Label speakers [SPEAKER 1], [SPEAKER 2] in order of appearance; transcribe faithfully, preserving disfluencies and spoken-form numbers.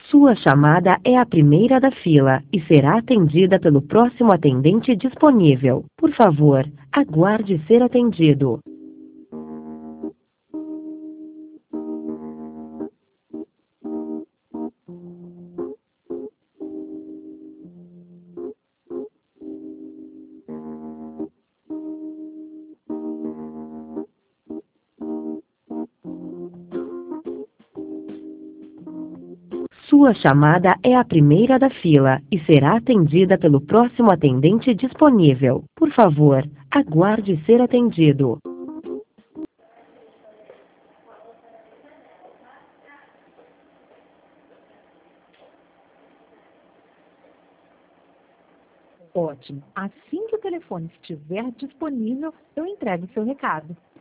[SPEAKER 1] Sua chamada é a primeira da fila e será atendida pelo próximo atendente disponível. Por favor, aguarde ser atendido. Sua chamada é a primeira da fila e será atendida pelo próximo atendente disponível. Por favor, aguarde ser atendido.
[SPEAKER 2] Ótimo. Assim que o telefone estiver disponível, eu entrego o seu recado.